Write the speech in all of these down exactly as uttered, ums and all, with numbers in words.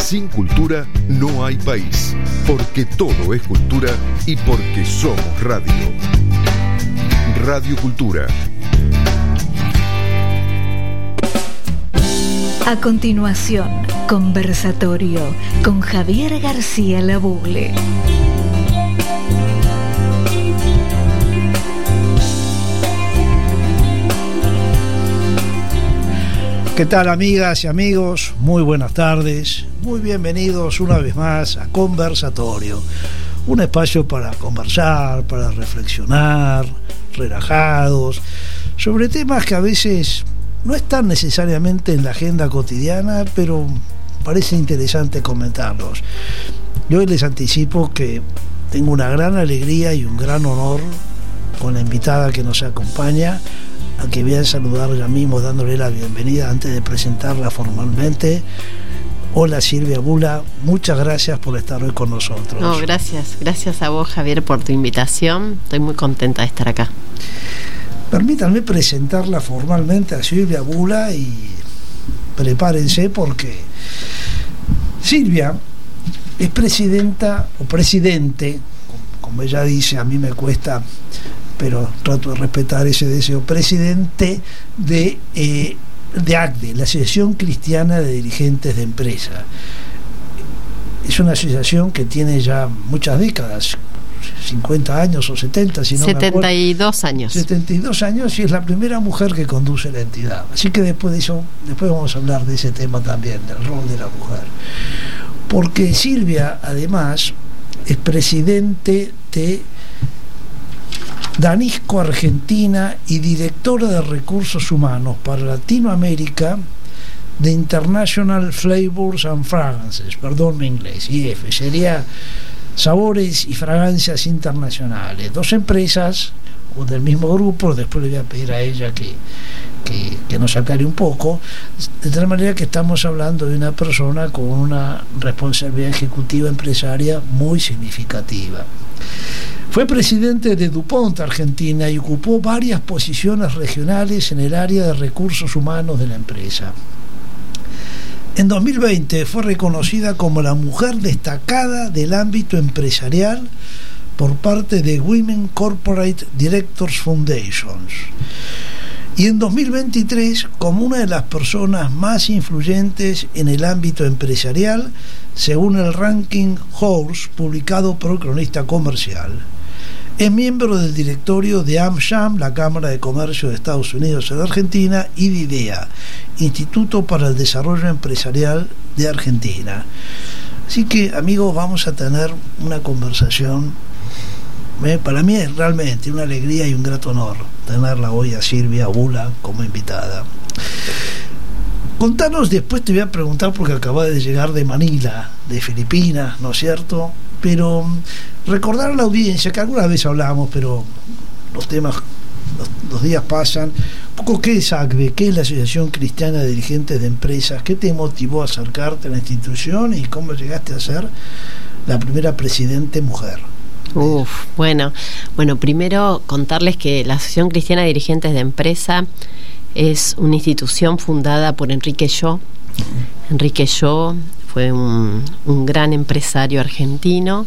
Sin cultura no hay país, porque todo es cultura y porque somos radio. Radio Cultura. A continuación, conversatorio con Javier García Labugle. ¿Qué tal, amigas y amigos? Muy buenas tardes. Muy bienvenidos una vez más a Conversatorio. Un espacio para conversar, para reflexionar, relajados, sobre temas que a veces no están necesariamente en la agenda cotidiana, pero parece interesante comentarlos. Yo les anticipo que tengo una gran alegría y un gran honor con la invitada que nos acompaña, a que voy a saludar ya mismo dándole la bienvenida antes de presentarla formalmente. Hola, Silvia Bula, muchas gracias por estar hoy con nosotros. No, gracias, gracias a vos, Javier, por tu invitación. Estoy muy contenta de estar acá. Permítanme presentarla formalmente a Silvia Bula y prepárense porque Silvia es presidenta o presidente, como ella dice, a mí me cuesta, pero trato de respetar ese deseo, presidente de, eh, de A C D E, la Asociación Cristiana de Dirigentes de Empresa. Es una asociación que tiene ya muchas décadas, cincuenta años o setenta, si no setenta y dos años. setenta y dos años, y es la primera mujer que conduce la entidad. Así que después de eso, después vamos a hablar de ese tema también, del rol de la mujer. Porque Silvia, además, es presidente de Danisco Argentina y directora de Recursos Humanos para Latinoamérica de International Flavors and Fragrances, perdón mi inglés, I F, sería Sabores y Fragancias Internacionales, dos empresas o del mismo grupo. Después le voy a pedir a ella que, que, que nos aclare un poco, de tal manera que estamos hablando de una persona con una responsabilidad ejecutiva empresaria muy significativa. Fue presidente de DuPont Argentina y ocupó varias posiciones regionales en el área de recursos humanos de la empresa. En dos mil veinte fue reconocida como la mujer destacada del ámbito empresarial por parte de Women Corporate Directors Foundations. Y en dos mil veintitrés como una de las personas más influyentes en el ámbito empresarial, según el ranking Horse publicado por el Cronista Comercial. Es miembro del directorio de AmCham, la Cámara de Comercio de Estados Unidos en Argentina, y de IDEA, Instituto para el Desarrollo Empresarial de Argentina. Así que, amigos, vamos a tener una conversación. ¿Eh? Para mí es realmente una alegría y un grato honor tenerla hoy a Silvia Bula como invitada. Contanos, después te voy a preguntar porque acabas de llegar de Manila, de Filipinas, ¿no es cierto? Pero recordar a la audiencia que alguna vez hablamos, pero los temas, los, los días pasan. Un poco, ¿qué es A C D E? ¿Qué es la Asociación Cristiana de Dirigentes de Empresas? ¿Qué te motivó a acercarte a la institución y cómo llegaste a ser la primera presidente mujer? Uf, bueno, bueno, primero contarles que la Asociación Cristiana de Dirigentes de Empresa es una institución fundada por Enrique Yo. Enrique Yo fue un, un gran empresario argentino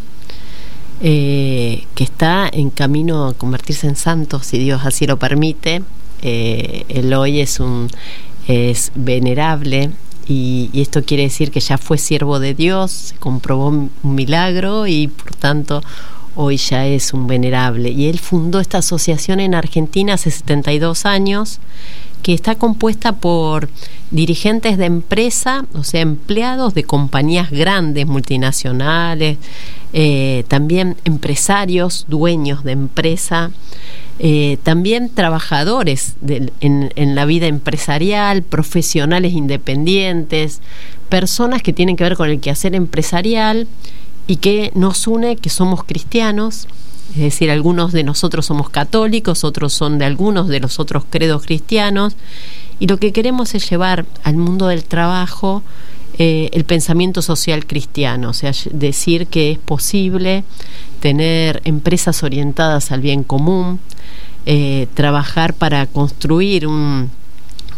eh, que está en camino a convertirse en santo, si Dios así lo permite. Eh, él hoy es un es venerable y, y esto quiere decir que ya fue siervo de Dios, se comprobó un milagro y por tanto hoy ya es un venerable. Y él fundó esta asociación en Argentina hace setenta y dos años, que está compuesta por dirigentes de empresa, o sea, empleados de compañías grandes, multinacionales, eh, también empresarios, dueños de empresa, eh, también trabajadores de, en, en la vida empresarial, profesionales independientes, personas que tienen que ver con el quehacer empresarial y que nos une que somos cristianos. Es decir, algunos de nosotros somos católicos, otros son de algunos de los otros credos cristianos, y lo que queremos es llevar al mundo del trabajo eh, el pensamiento social cristiano, o sea, decir que es posible tener empresas orientadas al bien común, eh, trabajar para construir un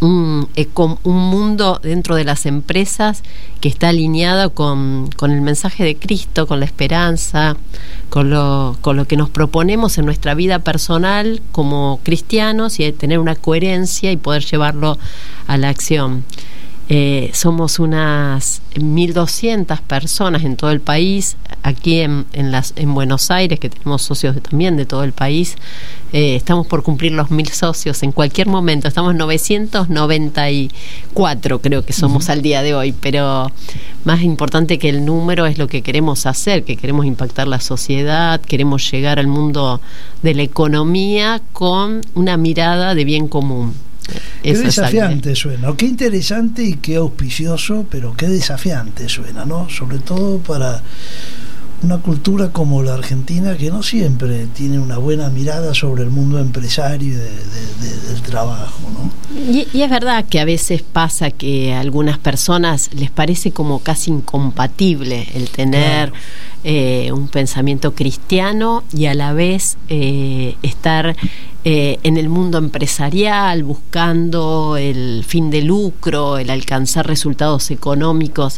un, un mundo dentro de las empresas que está alineado con, con el mensaje de Cristo, con la esperanza, con lo, con lo que nos proponemos en nuestra vida personal como cristianos, y tener una coherencia y poder llevarlo a la acción. Eh, somos unas mil doscientas personas en todo el país, aquí en, en, las, en Buenos Aires, que tenemos socios de, también de todo el país. Eh, estamos por cumplir los mil socios en cualquier momento. Estamos novecientos noventa y cuatro, creo que somos uh-huh. al día de hoy, pero más importante que el número es lo que queremos hacer, que queremos impactar la sociedad, queremos llegar al mundo de la economía con una mirada de bien común. Qué Eso desafiante suena, qué interesante y qué auspicioso, pero qué desafiante suena, ¿no? Sobre todo para una cultura como la Argentina, que no siempre tiene una buena mirada sobre el mundo empresario y de, de, de, del trabajo, ¿no? Y, y es verdad que a veces pasa que a algunas personas les parece como casi incompatible el tener claro. eh, un pensamiento cristiano y a la vez eh, estar eh, en el mundo empresarial buscando el fin de lucro, el alcanzar resultados económicos.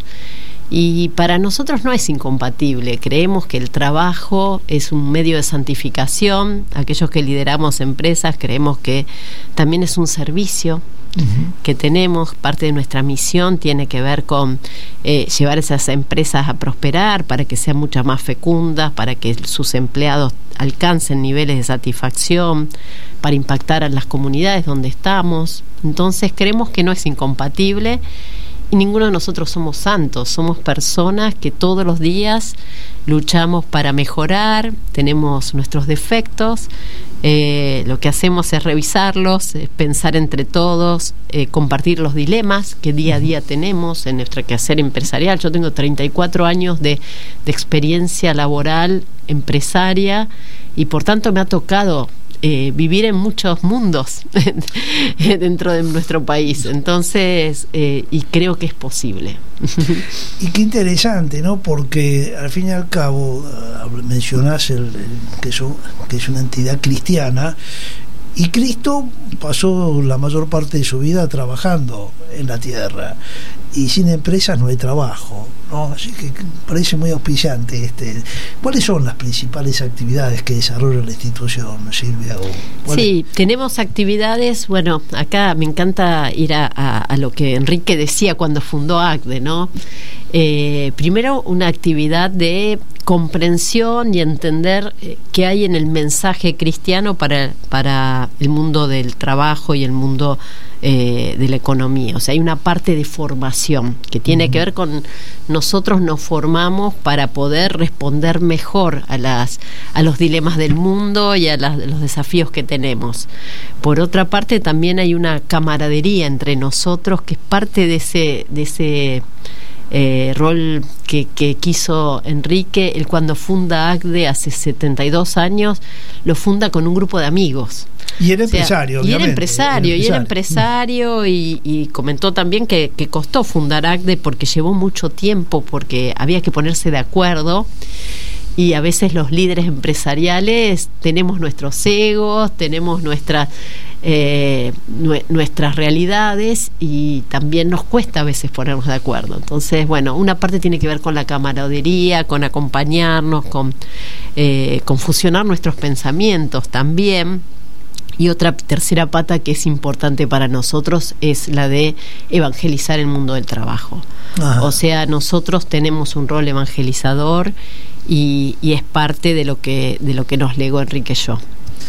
Y para nosotros no es incompatible. Creemos que el trabajo es un medio de santificación. Aquellos que lideramos empresas creemos que también es un servicio uh-huh. que tenemos. Parte de nuestra misión tiene que ver con eh, llevar esas empresas a prosperar para que sean mucho más fecundas, para que sus empleados alcancen niveles de satisfacción, para impactar a las comunidades donde estamos. Entonces creemos que no es incompatible. Y ninguno de nosotros somos santos, somos personas que todos los días luchamos para mejorar, tenemos nuestros defectos, eh, lo que hacemos es revisarlos, es pensar entre todos, eh, compartir los dilemas que día a día tenemos en nuestro quehacer empresarial. Yo tengo treinta y cuatro años de, de experiencia laboral empresaria y por tanto me ha tocado Eh, vivir en muchos mundos dentro de nuestro país, entonces eh, y creo que es posible. Y qué interesante, ¿no? Porque al fin y al cabo mencionás el, el, que, son, que es una entidad cristiana, y Cristo pasó la mayor parte de su vida trabajando en la tierra, y sin empresas no hay trabajo, ¿no? Así que parece muy auspiciante. Este, ¿cuáles son las principales actividades que desarrolla la institución, Silvia? Sí, es? Tenemos actividades, bueno, acá me encanta ir a, a, a lo que Enrique decía cuando fundó ACDE, ¿no? Eh, primero, una actividad de comprensión y entender eh, qué hay en el mensaje cristiano para, para el mundo del trabajo y el mundo eh, de la economía. O sea, hay una parte de formación que tiene uh-huh. que ver con nosotros nos formamos para poder responder mejor a las a los dilemas del mundo y a, las, a los desafíos que tenemos. Por otra parte, también hay una camaradería entre nosotros que es parte de ese de ese Eh, rol que, que quiso Enrique. Él cuando funda ACDE hace setenta y dos años lo funda con un grupo de amigos. Y era empresario, o sea, y obviamente. Era empresario, y era empresario, y, y comentó también que, que costó fundar ACDE porque llevó mucho tiempo, porque había que ponerse de acuerdo. Y a veces los líderes empresariales tenemos nuestros egos, tenemos nuestras eh, nue- nuestras realidades y también nos cuesta a veces ponernos de acuerdo. Entonces, bueno, una parte tiene que ver con la camaradería, con acompañarnos, con, eh, con fusionar nuestros pensamientos también. Y otra tercera pata que es importante para nosotros es la de evangelizar el mundo del trabajo. Ajá. O sea, nosotros tenemos un rol evangelizador y, y es parte de lo que de lo que nos legó Enrique Yo.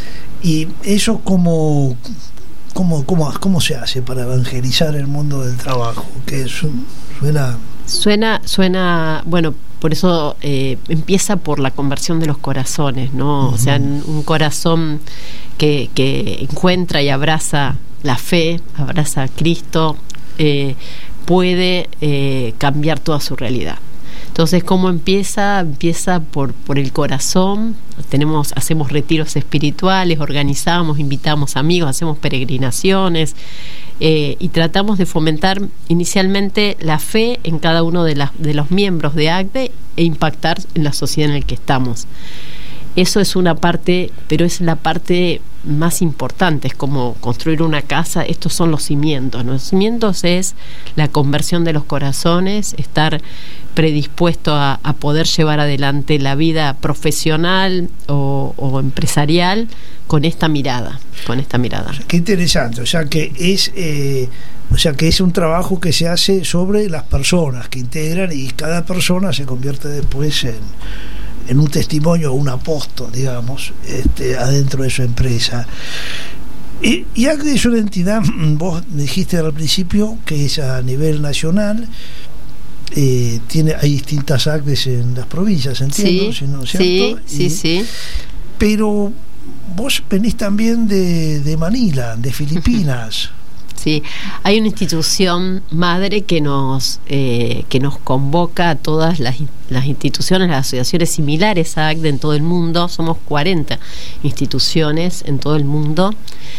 ¿Y eso cómo, cómo, cómo, cómo se hace para evangelizar el mundo del trabajo? Que es, suena... Suena, suena, bueno, por eso eh, empieza por la conversión de los corazones, ¿no? Uh-huh. O sea, un corazón que, que encuentra y abraza la fe, abraza a Cristo, eh, puede eh, cambiar toda su realidad. Entonces, ¿cómo empieza? Empieza por, por el corazón. Tenemos, hacemos retiros espirituales, organizamos, invitamos amigos, hacemos peregrinaciones eh, y tratamos de fomentar inicialmente la fe en cada uno de, las, de los miembros de ACDE e impactar en la sociedad en la que estamos. Eso es una parte, pero es la parte más importantes, como construir una casa. Estos son los cimientos, ¿no? Los cimientos es la conversión de los corazones, estar predispuesto a, a poder llevar adelante la vida profesional o, o empresarial con esta mirada, con esta mirada. O sea, qué interesante, o sea que es eh, o sea que es un trabajo que se hace sobre las personas que integran, y cada persona se convierte después en, en un testimonio, un apóstol, digamos, este, adentro de su empresa. Y, y ACDE es una entidad, vos dijiste al principio que es a nivel nacional. Eh, tiene, hay distintas ACDEs en las provincias, entiendo, sí, si no, ¿cierto? Sí, sí, y, sí. Pero vos venís también de, de Manila, de Filipinas. Sí, hay una institución madre que nos eh, que nos convoca a todas las, las instituciones, las asociaciones similares a ACDE en todo el mundo. Somos cuarenta instituciones en todo el mundo,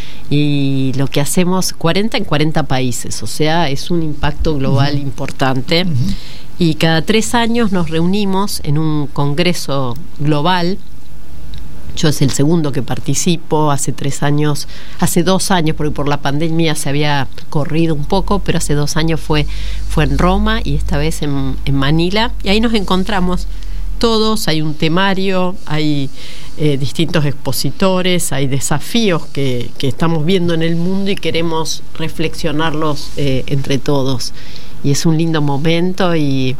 y lo que hacemos, cuarenta en cuarenta países, o sea, es un impacto global uh-huh. importante. Uh-huh. Y cada tres años nos reunimos en un congreso global. Yo es el segundo que participo. Hace tres años, hace dos años, porque por la pandemia se había corrido un poco, pero hace dos años fue, fue en Roma, y esta vez en, en Manila, y ahí nos encontramos todos. Hay un temario, hay eh, distintos expositores, hay desafíos que, que estamos viendo en el mundo y queremos reflexionarlos eh, entre todos, y es un lindo momento. y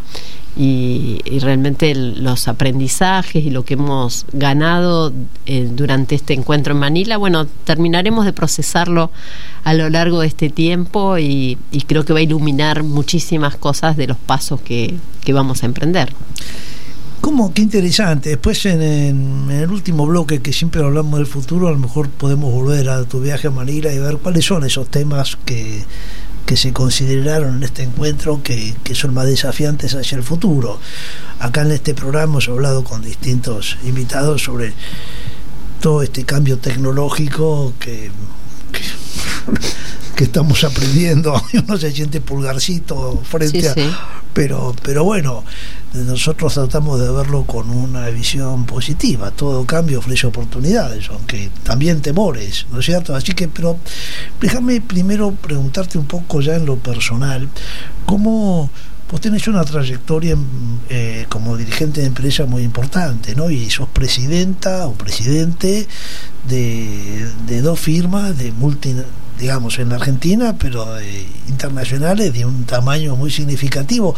Y, y realmente el, los aprendizajes y lo que hemos ganado eh, durante este encuentro en Manila, bueno, terminaremos de procesarlo a lo largo de este tiempo, y, y creo que va a iluminar muchísimas cosas de los pasos que, que vamos a emprender. ¿Cómo? Qué interesante. Después en, en, en el último bloque, que siempre hablamos del futuro, a lo mejor podemos volver a tu viaje a Manila y ver cuáles son esos temas que que se consideraron en este encuentro que, que son más desafiantes hacia el futuro. Acá en este programa hemos hablado con distintos invitados sobre todo este cambio tecnológico que, que, que estamos aprendiendo. Uno se siente pulgarcito frente sí, a... Sí. Pero, pero bueno, nosotros tratamos de verlo con una visión positiva. Todo cambio ofrece oportunidades, aunque también temores, ¿no es cierto? Así que, pero déjame primero preguntarte un poco ya en lo personal, ¿cómo vos tenés una trayectoria eh, como dirigente de empresa muy importante, ¿no? Y sos presidenta o presidente de, de dos firmas de multi, digamos, en la Argentina, pero eh, internacionales de un tamaño muy significativo.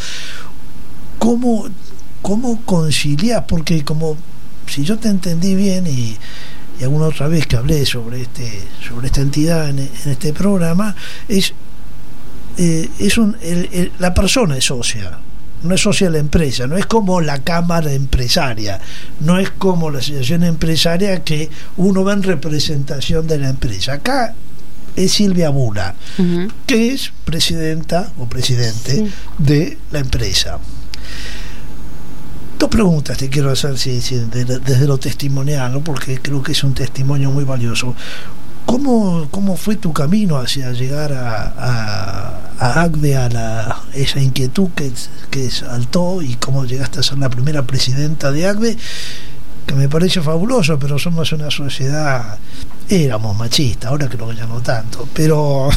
¿Cómo, cómo conciliás? Porque como, si yo te entendí bien, y, y alguna otra vez que hablé sobre este sobre esta entidad en, en este programa, es eh, es un el, el, la persona es socia, no es socia de la empresa, no es como la cámara empresaria, no es como la asociación empresaria que uno va en representación de la empresa. Acá es Silvia Bula, uh-huh. que es presidenta o presidente sí. de la empresa. Dos preguntas te quiero hacer sí, sí, de, de, desde lo testimonial, ¿no? Porque creo que es un testimonio muy valioso. ¿Cómo, cómo fue tu camino hacia llegar a, a, a ACDE, a la, esa inquietud que, que saltó, y cómo llegaste a ser la primera presidenta de ACDE? Que me parece fabuloso, pero somos una sociedad, éramos machistas, ahora creo que ya no tanto, pero...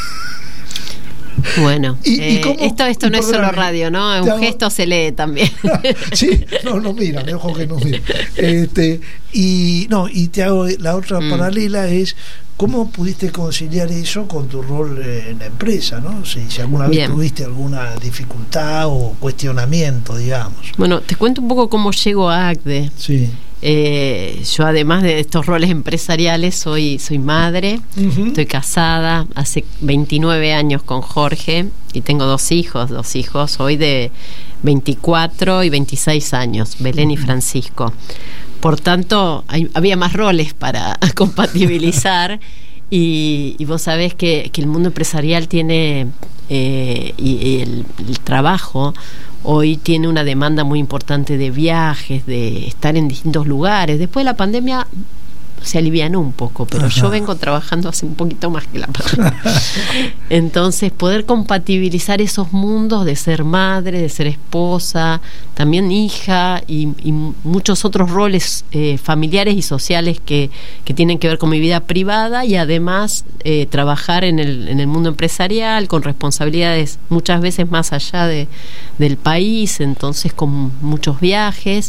Bueno, y, eh, y cómo, esto esto no es solo radio, ¿no? Un hago, gesto se lee también. Sí, no, no mira, me ojo que no mira. Este, y no, y te hago la otra mm. paralela es ¿cómo pudiste conciliar eso con tu rol en la empresa, ¿no? Si, si alguna vez Bien. tuviste alguna dificultad o cuestionamiento, digamos. Bueno, te cuento un poco cómo llego a ACDE. Sí. Eh, yo, además de estos roles empresariales, soy soy madre, uh-huh. estoy casada hace veintinueve años con Jorge, y tengo dos hijos, dos hijos hoy de veinticuatro y veintiséis años, Belén uh-huh. y Francisco. Por tanto, hay, había más roles para compatibilizar. Y, y vos sabés que, que el mundo empresarial tiene eh, y, y el, el trabajo hoy tiene una demanda muy importante de viajes, de estar en distintos lugares. Después de la pandemia se alivianó un poco, pero Ajá. yo vengo trabajando hace un poquito más que la madre. Entonces, poder compatibilizar esos mundos de ser madre, de ser esposa, también hija y, y muchos otros roles eh, familiares y sociales que, que tienen que ver con mi vida privada, y además eh, trabajar en el, en el mundo empresarial con responsabilidades muchas veces más allá de, del país, entonces con muchos viajes.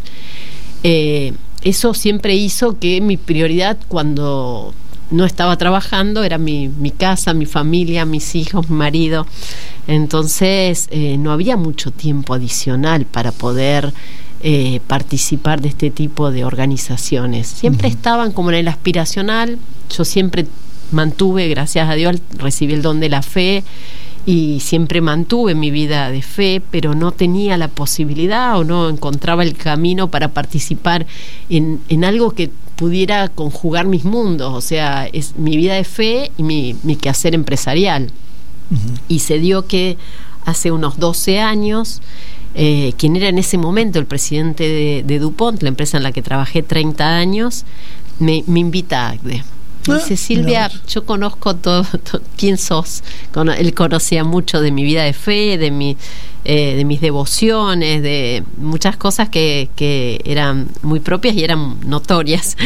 Eh, eso siempre hizo que mi prioridad cuando no estaba trabajando era mi, mi casa, mi familia, mis hijos, mi marido. Entonces eh, no había mucho tiempo adicional para poder eh, participar de este tipo de organizaciones. Siempre uh-huh. estaban como en el aspiracional. Yo siempre mantuve, gracias a Dios, recibí el don de la fe y siempre mantuve mi vida de fe, pero no tenía la posibilidad o no encontraba el camino para participar en, en algo que pudiera conjugar mis mundos, o sea, es mi vida de fe y mi, mi quehacer empresarial. Uh-huh. Y se dio que hace unos doce años, eh, quien era en ese momento el presidente de, de DuPont, la empresa en la que trabajé treinta años, me, me invita a ACDE. Me dice, Silvia, yo conozco todo, todo, quién sos. Con, él conocía mucho de mi vida de fe, de mi, eh, de mis devociones, de muchas cosas que, que eran muy propias y eran notorias.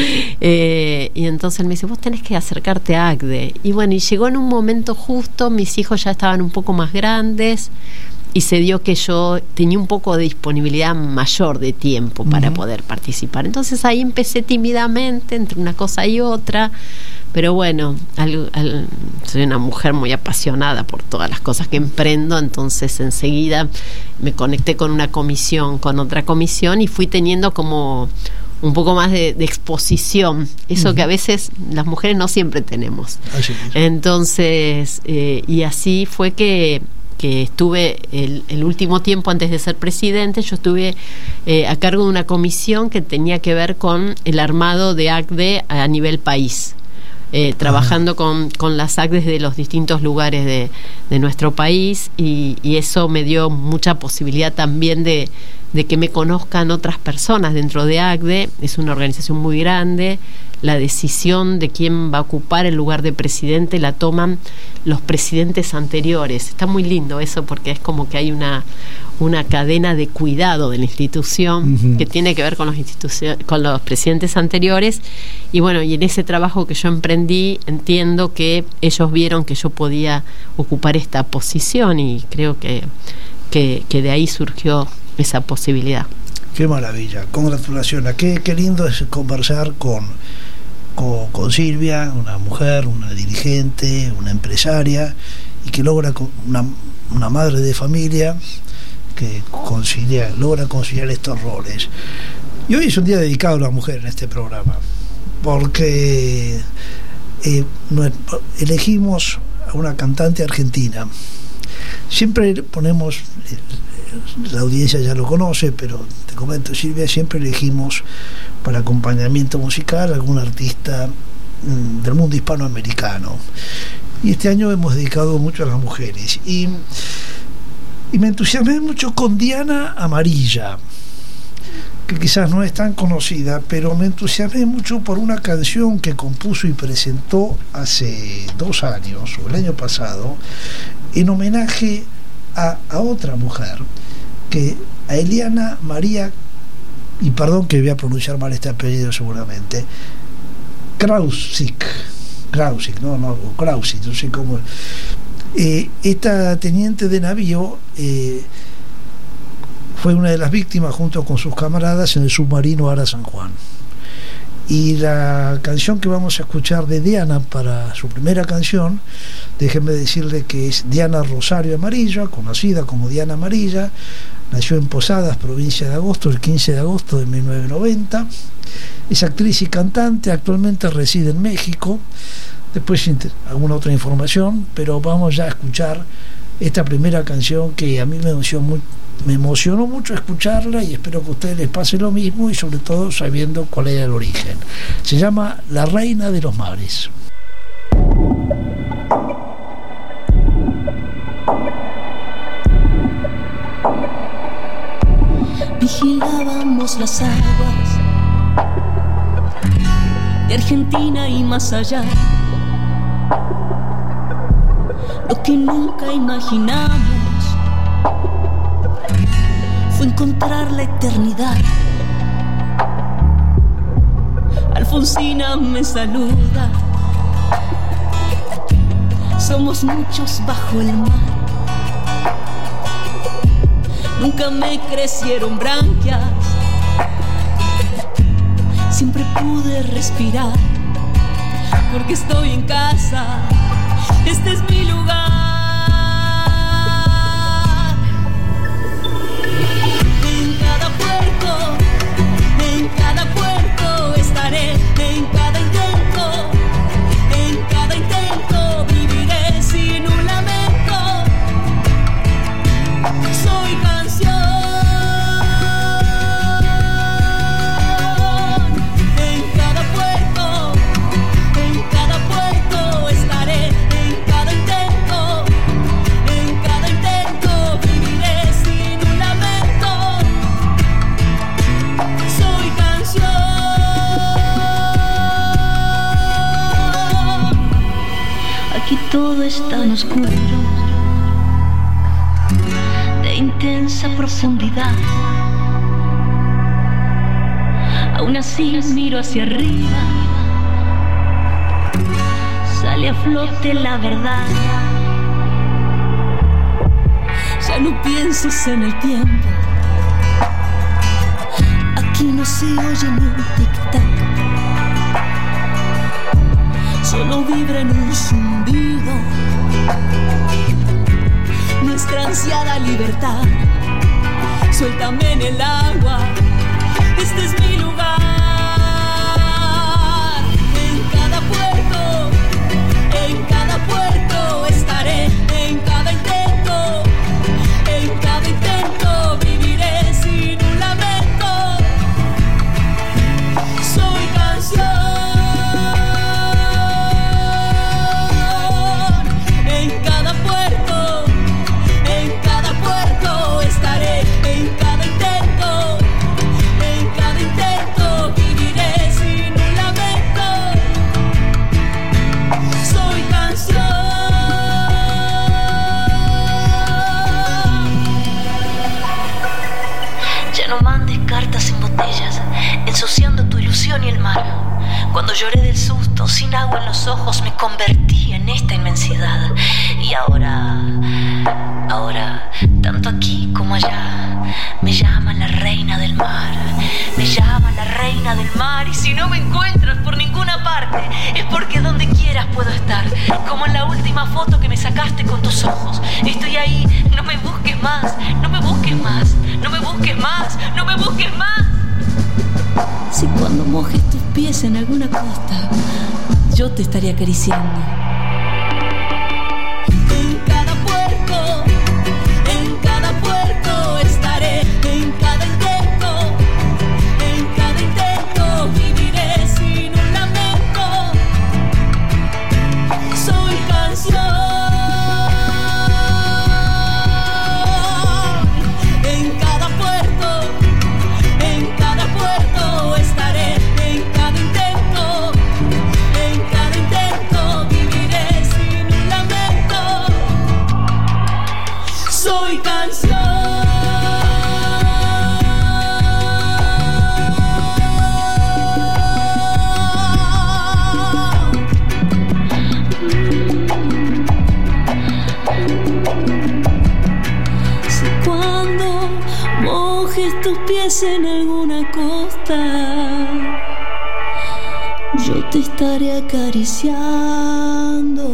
Eh, y entonces él me dice, vos tenés que acercarte a ACDE. Y bueno, y llegó en un momento justo, mis hijos ya estaban un poco más grandes, y se dio que yo tenía un poco de disponibilidad mayor de tiempo para uh-huh. poder participar. Entonces ahí empecé tímidamente entre una cosa y otra, pero bueno, al, al, soy una mujer muy apasionada por todas las cosas que emprendo, entonces enseguida me conecté con una comisión, con otra comisión, y fui teniendo como un poco más de, de exposición, eso uh-huh. que a veces las mujeres no siempre tenemos. Así es. Entonces, eh, y así fue que que estuve el, el último tiempo antes de ser presidente, yo estuve eh, a cargo de una comisión que tenía que ver con el armado de ACDE a nivel país, eh, trabajando con, con las ACDEs de los distintos lugares de, de nuestro país, y, y eso me dio mucha posibilidad también de, de que me conozcan otras personas dentro de ACDE. Es una organización muy grande. La decisión de quién va a ocupar el lugar de presidente la toman los presidentes anteriores. Está muy lindo eso, porque es como que hay una, una cadena de cuidado de la institución uh-huh. que tiene que ver con los, institucio- con los presidentes anteriores. Y bueno, y en ese trabajo que yo emprendí, entiendo que ellos vieron que yo podía ocupar esta posición, y creo que, que, que de ahí surgió esa posibilidad. Qué maravilla, congratulaciones. Qué, qué lindo es conversar con, con, con Silvia, una mujer, una dirigente, una empresaria, y que logra una, una madre de familia que concilia, logra conciliar estos roles. Y hoy es un día dedicado a la mujer en este programa, porque eh, elegimos a una cantante argentina. Siempre ponemos, la audiencia ya lo conoce, pero te comento, Silvia, siempre elegimos para acompañamiento musical algún artista mm, del mundo hispanoamericano, y este año hemos dedicado mucho a las mujeres, y, y me entusiasmé mucho con Diana Amarilla, que quizás no es tan conocida, pero me entusiasmé mucho por una canción que compuso y presentó hace dos años o el año pasado, en homenaje a, a otra mujer, que a Eliana María, y perdón que voy a pronunciar mal este apellido seguramente, Krausik, Krausik, no, no, Krausik, no sé cómo. Eh, esta teniente de navío eh, fue una de las víctimas junto con sus camaradas en el submarino Ara San Juan. Y la canción que vamos a escuchar de Diana para su primera canción, déjenme decirle que es Diana Rosario Amarilla, conocida como Diana Amarilla. Nació en Posadas, provincia de Agosto, el quince de agosto de mil novecientos noventa. Es actriz y cantante, actualmente reside en México. Después alguna otra información, pero vamos ya a escuchar esta primera canción que a mí me emocionó muy, me emocionó mucho escucharla, y espero que a ustedes les pase lo mismo, y sobre todo sabiendo cuál era el origen. Se llama La Reina de los Mares. Vigilábamos las aguas de Argentina y más allá. Lo que nunca imaginamos fue encontrar la eternidad. Alfonsina me saluda. Somos muchos bajo el mar. Nunca me crecieron branquias. Siempre pude respirar porque estoy en casa. Este es mi lugar. En cada puerto, en cada puerto estaré. En cada intento, en cada intento viviré sin un lamento. Soy canción. En cada puerto, en cada puerto estaré. En cada intento, en cada intento viviré sin un lamento. Soy canción. Aquí todo es tan oscuro, de intensa profundidad. Aún así miro hacia arriba, sale a flote la verdad. Ya no pienses en el tiempo, aquí no se oye ni un tic-tac. Solo vibra en un zumbido nuestra ansiada libertad. Suéltame en el agua, este es mi lugar. En cada puerto, en cada puerto estaré. En cada intento, en cada intento viviré sin un lamento. Soy canción. En cada puerto, en cada puerto estaré. En cada intento, en cada intento viviré sin un lamento. Soy canción. Ya no mandes cartas en botellas, ensuciando tu ilusión y el mar. Cuando lloré del susto, sin agua en los ojos, me convertí en esta inmensidad. Y ahora, ahora, tanto aquí como allá, me llaman la reina del mar. Me llaman la reina del mar. Y si no me encuentras por ninguna parte, es porque donde quieras puedo estar. Como en la última foto que me sacaste con tus ojos. Estoy ahí, no me busques más, no me busques más, no me busques más, no me busques más. Si cuando mojes tus pies en alguna costa, yo te estaré acariciando. En cada puerto, en cada puerto estaré. En cada intento, en cada intento viviré sin un lamento. Soy canción. En cada puerto, en cada puerto estaré. En cada intento, en cada intento viviré sin un lamento. Soy canción. Si cuando mojes tus pies en alguna costa, yo te estaré acariciando.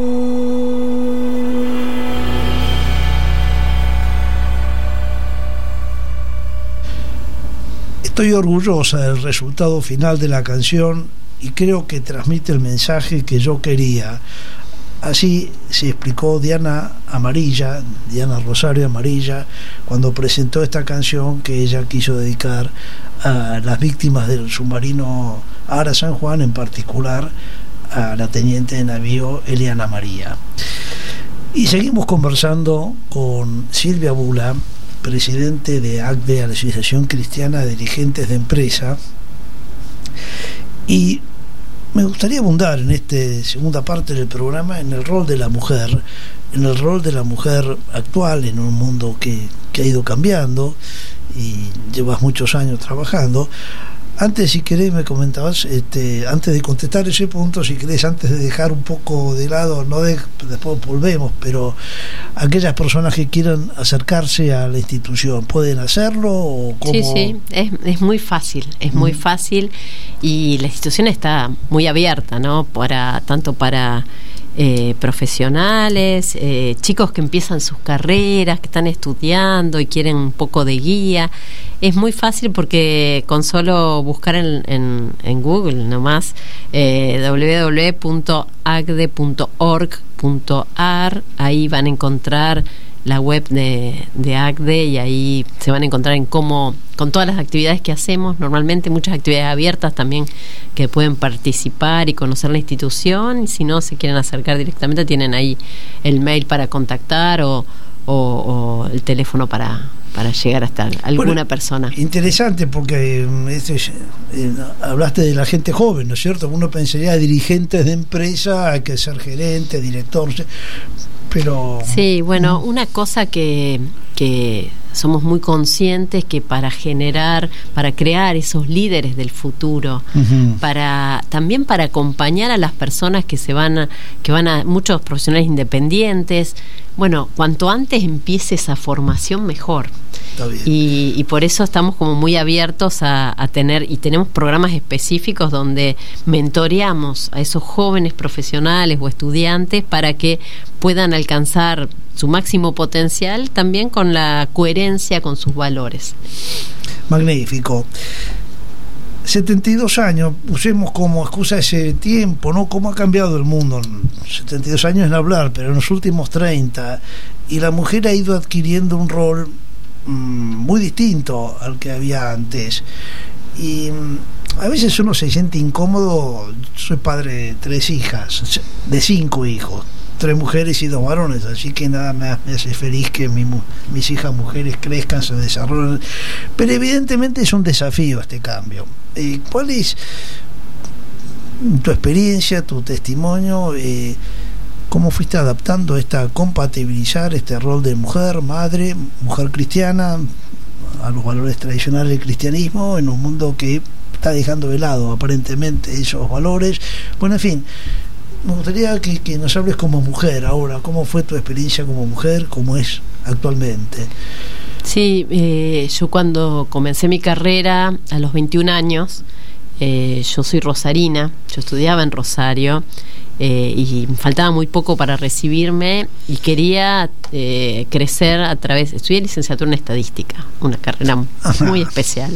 Estoy orgullosa del resultado final de la canción y creo que transmite el mensaje que yo quería. Así se explicó Diana Amarilla, Diana Rosario Amarilla, cuando presentó esta canción que ella quiso dedicar a las víctimas del submarino Ara San Juan, en particular a la teniente de navío Eliana María. Y seguimos conversando con Silvia Bula, presidente de A C D E, la Asociación Cristiana de Dirigentes de Empresa, y me gustaría abundar en esta segunda parte del programa en el rol de la mujer, en el rol de la mujer actual en un mundo que, que ha ido cambiando y llevas muchos años trabajando. Antes, si querés, me comentabas, este, antes de contestar ese punto, si querés, antes de dejar un poco de lado, no de, después volvemos, pero aquellas personas que quieran acercarse a la institución, ¿pueden hacerlo? ¿O cómo? Sí, sí, es, es muy fácil, es mm. muy fácil, y la institución está muy abierta, ¿no? Para, tanto para eh, profesionales, eh, chicos que empiezan sus carreras, que están estudiando y quieren un poco de guía. Es muy fácil porque con solo buscar en, en, en Google nomás eh, w w w punto a c d e punto org punto a r, ahí van a encontrar la web de, de A C D E, y ahí se van a encontrar en cómo, con todas las actividades que hacemos, normalmente muchas actividades abiertas también que pueden participar y conocer la institución, y si no se quieren acercar directamente tienen ahí el mail para contactar o, o, o el teléfono para para llegar hasta alguna bueno, persona. Interesante, porque este, eh, hablaste de la gente joven, ¿no es cierto? Uno pensaría dirigentes de empresa, hay que ser gerente, director, pero... Sí, bueno, una cosa que, que somos muy conscientes que para generar, para crear esos líderes del futuro, uh-huh. para también para acompañar a las personas que se van a, que van a muchos profesionales independientes, bueno, cuanto antes empiece esa formación mejor. Está bien. Y, y por eso estamos como muy abiertos a, a tener, y tenemos programas específicos donde mentoreamos a esos jóvenes profesionales o estudiantes para que puedan alcanzar su máximo potencial, también con la coherencia con sus valores. Magnífico. setenta y dos años, usemos como excusa ese tiempo, ¿no? ¿Cómo ha cambiado el mundo? setenta y dos años en hablar, pero en los últimos treinta, y la mujer ha ido adquiriendo un rol mmm, muy distinto al que había antes. Y mmm, a veces uno se siente incómodo. Soy padre de tres hijas, de cinco hijos, tres mujeres y dos varones, así que nada me hace feliz que mi, mis hijas mujeres crezcan, se desarrollen, pero evidentemente es un desafío este cambio. Eh, ¿Cuál es tu experiencia, tu testimonio? Eh, ¿Cómo fuiste adaptando esta, compatibilizar este rol de mujer, madre, mujer cristiana, a los valores tradicionales del cristianismo, en un mundo que está dejando de lado aparentemente esos valores? Bueno, en fin, me gustaría que, que nos hables como mujer ahora. ¿Cómo fue tu experiencia como mujer? ¿Cómo es actualmente? Sí, eh, yo cuando comencé mi carrera a los veintiún años, eh, yo soy rosarina, yo estudiaba en Rosario, eh, y me faltaba muy poco para recibirme y quería eh, crecer a través, estudié licenciatura en estadística, una carrera muy especial,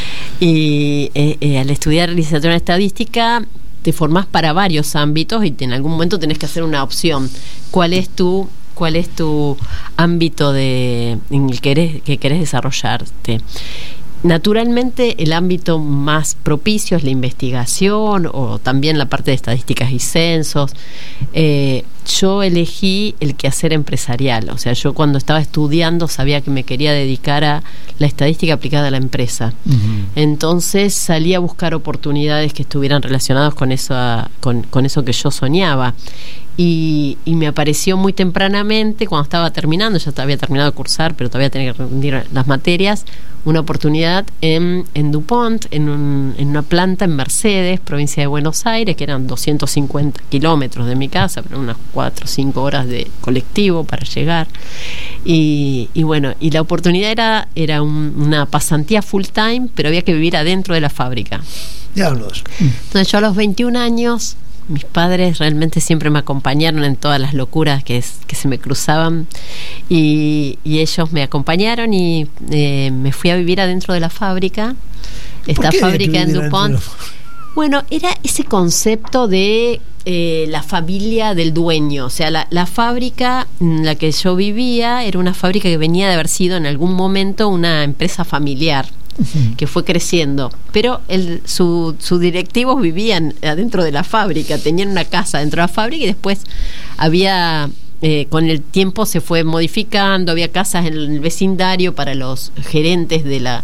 y eh, eh, al estudiar licenciatura en estadística te formás para varios ámbitos y en algún momento tenés que hacer una opción. ¿Cuál es tu, cuál es tu ámbito de, en el que, eres, que querés desarrollarte? Naturalmente, el ámbito más propicio es la investigación o también la parte de estadísticas y censos. Eh, yo elegí el quehacer empresarial, o sea, yo cuando estaba estudiando sabía que me quería dedicar a la estadística aplicada a la empresa. Uh-huh. Entonces salí a buscar oportunidades que estuvieran relacionadas con eso, con, con eso que yo soñaba. Y, y me apareció muy tempranamente, cuando estaba terminando, ya había terminado de cursar, pero todavía tenía que rendir las materias, una oportunidad en, en DuPont, en, un, en una planta en Mercedes, provincia de Buenos Aires, que eran doscientos cincuenta kilómetros de mi casa, pero unas cuatro o cinco horas de colectivo para llegar. Y, y bueno, y la oportunidad era, era un, una pasantía full time, pero había que vivir adentro de la fábrica. Diablos. Entonces yo a los veintiún años, mis padres realmente siempre me acompañaron en todas las locuras que, es, que se me cruzaban, y, y ellos me acompañaron y eh, me fui a vivir adentro de la fábrica, esta fábrica en DuPont. Bueno, era ese concepto de eh, la familia del dueño, o sea, la, la fábrica en la que yo vivía era una fábrica que venía de haber sido en algún momento una empresa familiar, uh-huh, que fue creciendo, pero el, su, sus directivos vivían adentro de la fábrica, tenían una casa dentro de la fábrica y después había... Eh, con el tiempo se fue modificando, había casas en el vecindario para los gerentes de la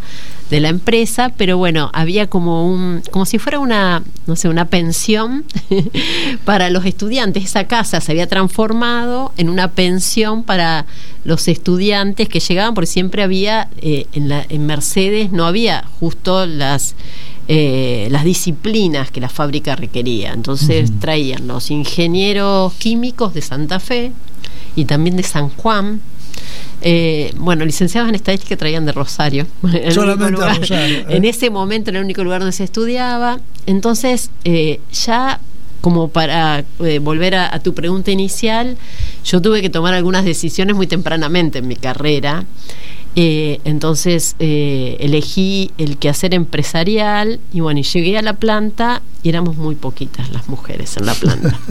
de la empresa, pero bueno, había como un, como si fuera una, no sé, una pensión para los estudiantes. Esa casa se había transformado en una pensión para los estudiantes que llegaban, porque siempre había, eh, en, la, en Mercedes no había justo las eh, las disciplinas que la fábrica requería. Entonces uh-huh. traían los ingenieros químicos de Santa Fe y también de San Juan. Eh, bueno, licenciados en estadística traían de Rosario. Solamente lugar, a Rosario. ¿eh? En ese momento era el único lugar donde se estudiaba. Entonces, eh, ya como para eh, volver a, a tu pregunta inicial, yo tuve que tomar algunas decisiones muy tempranamente en mi carrera. Eh, entonces eh, elegí el quehacer empresarial y bueno, y llegué a la planta y éramos muy poquitas las mujeres en la planta.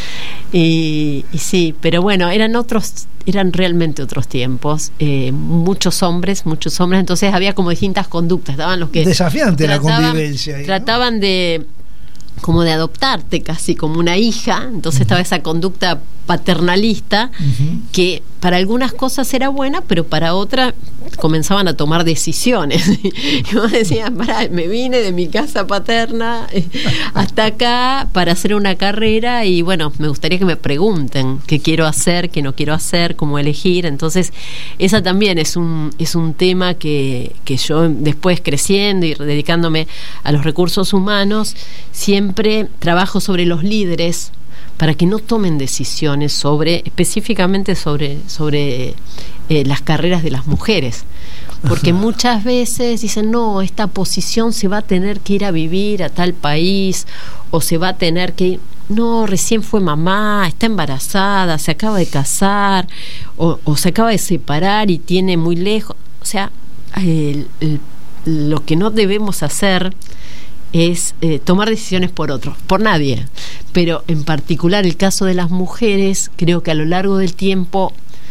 y, y sí, pero bueno, eran otros, eran realmente otros tiempos, eh, muchos hombres, muchos hombres, entonces había como distintas conductas, estaban los que desafiante trataban, la convivencia ahí, ¿no? Trataban de como de adoptarte casi como una hija, entonces uh-huh. estaba esa conducta paternalista uh-huh. que para algunas cosas era buena, pero para otras comenzaban a tomar decisiones. Y vos decías, pará, me vine de mi casa paterna hasta acá para hacer una carrera y bueno, me gustaría que me pregunten qué quiero hacer, qué no quiero hacer, cómo elegir. Entonces, esa también es un, es un tema que, que yo después creciendo y dedicándome a los recursos humanos, siempre trabajo sobre los líderes para que no tomen decisiones sobre, específicamente sobre, sobre eh, las carreras de las mujeres, porque Ajá. muchas veces dicen, no, esta posición se va a tener que ir a vivir a tal país, o se va a tener que ir, no, recién fue mamá, está embarazada, se acaba de casar, o, o se acaba de separar y tiene muy lejos, o sea, el, el, lo que no debemos hacer es eh, tomar decisiones por otros, por nadie, pero en particular el caso de las mujeres, creo que a lo largo del tiempo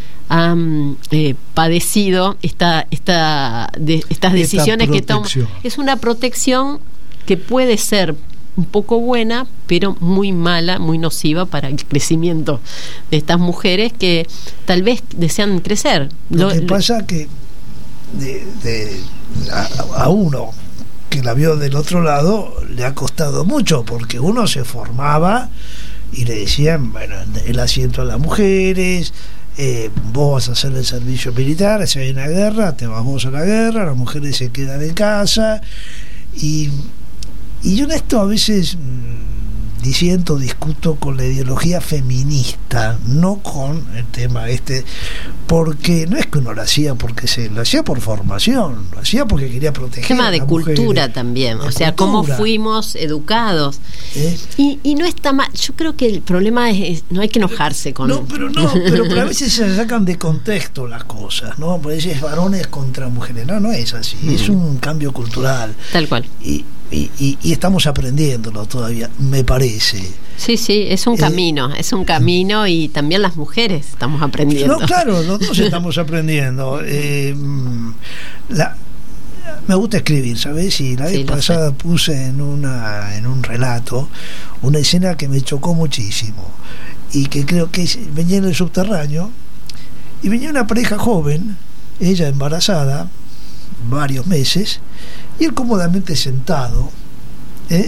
han eh, padecido esta, esta, de, estas decisiones que toman. Es una protección que puede ser un poco buena, pero muy mala, muy nociva para el crecimiento de estas mujeres que tal vez desean crecer. Lo, lo que pasa que de, de, a, a uno que la vio del otro lado le ha costado mucho, porque uno se formaba y le decían, bueno, el asiento a las mujeres, eh, vos vas a hacer el servicio militar, si hay una guerra, te vas vos a la guerra, las mujeres se quedan en casa, y, y yo en esto a veces mmm, disiento, discuto con la ideología feminista, no con el tema este, porque no es que uno lo hacía porque se lo hacía por formación, lo hacía porque quería proteger. Tema de a cultura mujeres, también, de o sea, cultura. Cómo fuimos educados. ¿Eh? Y, y no está mal, yo creo que el problema es, es no hay que enojarse con. No, pero no, pero, pero a veces se sacan de contexto las cosas, ¿no? Porque es varones contra mujeres, no, no es así, mm. es un cambio cultural. Tal cual. Y, y, y, y estamos aprendiéndolo todavía, me parece. Sí, sí, es un eh, camino, es un camino y también las mujeres estamos aprendiendo. No, claro, nosotros estamos aprendiendo. Eh, la, me gusta escribir, ¿sabes? Y la vez sí, pasada sé. puse en una en un relato una escena que me chocó muchísimo y que creo que es, venía en el subterráneo y venía una pareja joven, ella embarazada, varios meses, y él cómodamente sentado, ¿eh?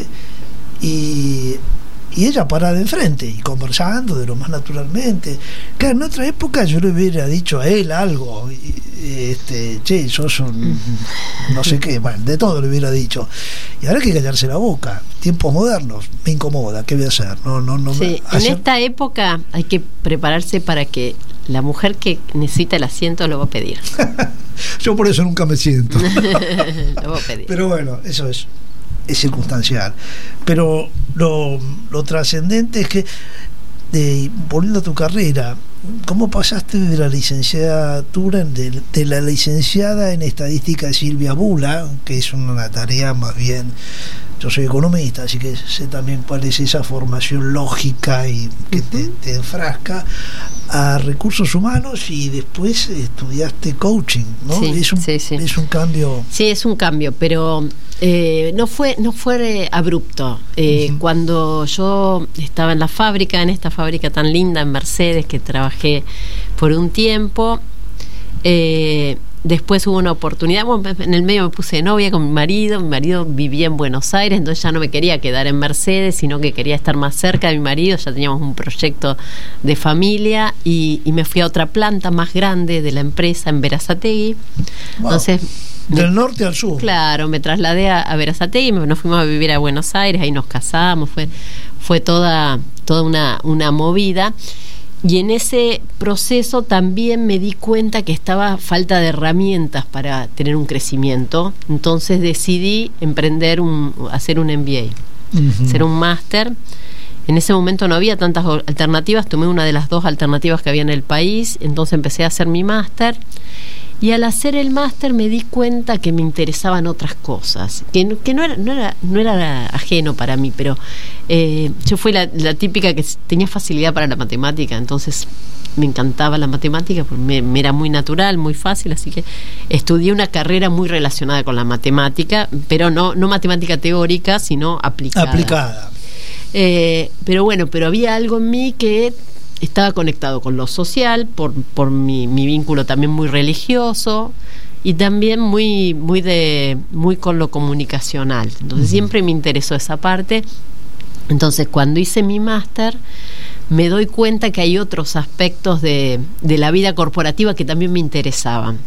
y y ella parada enfrente y conversando de lo más naturalmente. Claro, en otra época yo le hubiera dicho a él algo, este, che, sos un no sé qué, bueno, de todo le hubiera dicho. Y ahora hay que callarse la boca. Tiempos modernos, me incomoda, ¿qué voy a hacer? No, no, no. Sí, hacer... en esta época hay que prepararse para que la mujer que necesita el asiento lo va a pedir. Yo por eso nunca me siento. Lo va a pedir. Pero bueno, eso es. es circunstancial, pero lo, lo trascendente es que, de, volviendo a tu carrera, ¿cómo pasaste de la licenciatura de, de la licenciada en estadística Silvia Bula, que es una tarea más bien, yo soy economista, así que sé también cuál es esa formación lógica y que uh-huh. te, te enfrasca, a recursos humanos, y después estudiaste coaching, ¿no? Sí, es un, sí, sí. es un cambio. Sí, es un cambio, pero eh, no fue no fue abrupto. Eh, uh-huh. Cuando yo estaba en la fábrica, en esta fábrica tan linda en Mercedes, que trabajé por un tiempo, eh, después hubo una oportunidad, bueno, en el medio me puse de novia con mi marido, mi marido vivía en Buenos Aires, entonces ya no me quería quedar en Mercedes, sino que quería estar más cerca de mi marido, ya teníamos un proyecto de familia, y, y me fui a otra planta más grande de la empresa en Berazategui. Wow. Entonces, del me, norte al sur. Claro, me trasladé a, a Berazategui, nos fuimos a vivir a Buenos Aires, ahí nos casamos, fue, fue toda, toda una, una movida. Y en ese proceso también me di cuenta que estaba falta de herramientas para tener un crecimiento. Entonces decidí emprender, un, hacer un M B A, uh-huh. hacer un máster. En ese momento no había tantas alternativas, tomé una de las dos alternativas que había en el país, entonces empecé a hacer mi máster. Y al hacer el máster me di cuenta que me interesaban otras cosas, que no, que no, era, no, era, no era ajeno para mí, pero eh, yo fui la, la típica que tenía facilidad para la matemática, entonces me encantaba la matemática, porque me, me era muy natural, muy fácil, así que estudié una carrera muy relacionada con la matemática, pero no, no matemática teórica, sino aplicada. Aplicada. Eh, pero bueno, pero había algo en mí que estaba conectado con lo social por, por mi, mi vínculo también muy religioso, y también muy, muy de, muy con lo comunicacional. Entonces uh-huh. siempre me interesó esa parte. Entonces cuando hice mi máster me doy cuenta que hay otros aspectos de, de la vida corporativa que también me interesaban.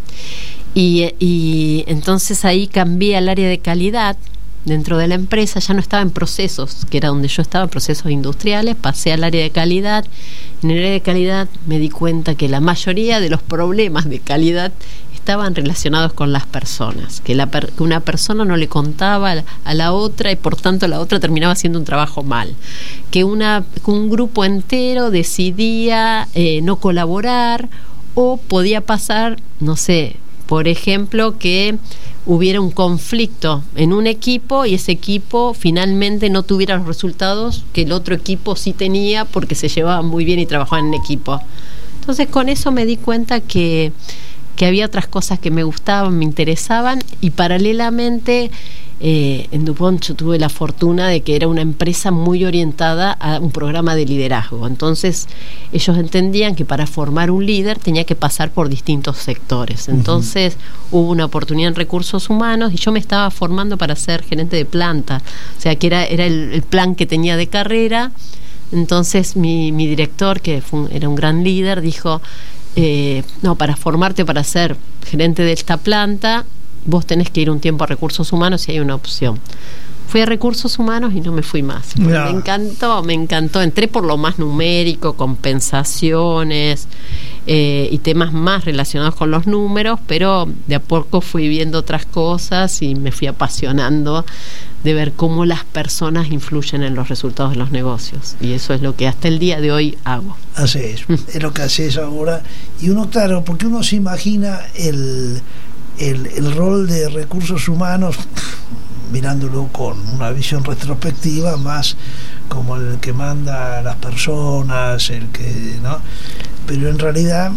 Y, y entonces ahí cambié al área de calidad dentro de la empresa, ya no estaba en procesos, que era donde yo estaba, en procesos industriales, pasé al área de calidad. En el área de calidad me di cuenta que la mayoría de los problemas de calidad estaban relacionados con las personas, que, la per, que una persona no le contaba a la otra y por tanto la otra terminaba haciendo un trabajo mal, que, una, que un grupo entero decidía eh, no colaborar, o podía pasar, no sé, por ejemplo, que hubiera un conflicto en un equipo y ese equipo finalmente no tuviera los resultados que el otro equipo sí tenía, porque se llevaban muy bien y trabajaban en equipo. Entonces con eso me di cuenta que, que había otras cosas que me gustaban, me interesaban, y paralelamente eh, en DuPont yo tuve la fortuna de que era una empresa muy orientada a un programa de liderazgo. Entonces ellos entendían que para formar un líder tenía que pasar por distintos sectores. Entonces uh-huh. hubo una oportunidad en recursos humanos y yo me estaba formando para ser gerente de planta, o sea que era, era el, el plan que tenía de carrera. Entonces mi, mi director, que fue un, era un gran líder, dijo eh, no, para formarte para ser gerente de esta planta vos tenés que ir un tiempo a recursos humanos y hay una opción. Fui a recursos humanos y no me fui más. No. Me encantó, me encantó. Entré por lo más numérico, compensaciones eh, y temas más relacionados con los números, pero de a poco fui viendo otras cosas y me fui apasionando de ver cómo las personas influyen en los resultados de los negocios. Y eso es lo que hasta el día de hoy hago. Así es, es lo que haces ahora. Y uno, claro, porque uno se imagina el... El, el rol de recursos humanos, mirándolo con una visión retrospectiva, más como el que manda a las personas, el que, ¿no? Pero en realidad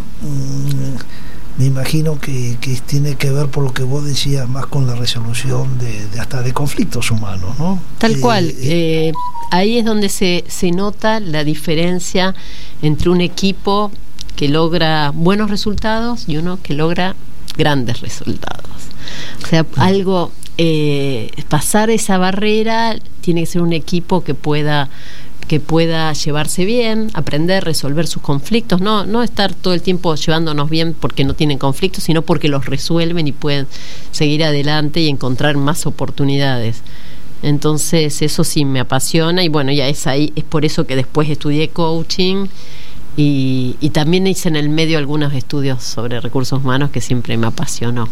mmm, me imagino que, que tiene que ver, por lo que vos decías, más con la resolución de, de hasta de conflictos humanos, ¿no? Tal eh, cual. Eh, eh, ahí es donde se, se nota la diferencia entre un equipo que logra buenos resultados y uno que logra grandes resultados. O sea, algo eh, pasar esa barrera tiene que ser un equipo que pueda que pueda llevarse bien, aprender, resolver sus conflictos, no no estar todo el tiempo llevándonos bien porque no tienen conflictos, sino porque los resuelven y pueden seguir adelante y encontrar más oportunidades. Entonces eso sí me apasiona, y bueno, ya es ahí, es por eso que después estudié coaching. Y, y también hice en el medio algunos estudios sobre recursos humanos que siempre me apasionó.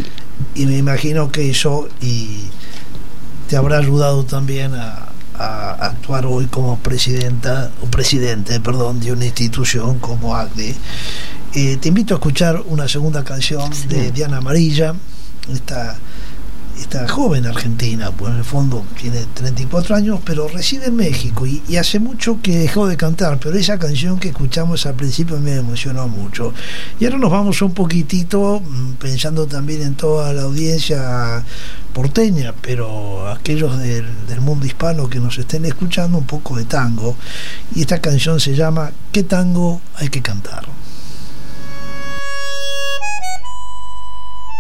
Y me imagino que eso y te habrá ayudado también a, a actuar hoy como presidenta o presidente, perdón, de una institución como A C D E. Eh, te invito a escuchar una segunda canción sí. de Diana Amarilla, esta esta joven argentina, pues en el fondo tiene treinta y cuatro años, pero reside en México y, y hace mucho que dejó de cantar, pero esa canción que escuchamos al principio me emocionó mucho. Y ahora nos vamos un poquitito, pensando también en toda la audiencia porteña, pero aquellos del, del mundo hispano que nos estén escuchando, un poco de tango. Y esta canción se llama ¿Qué tango hay que cantar?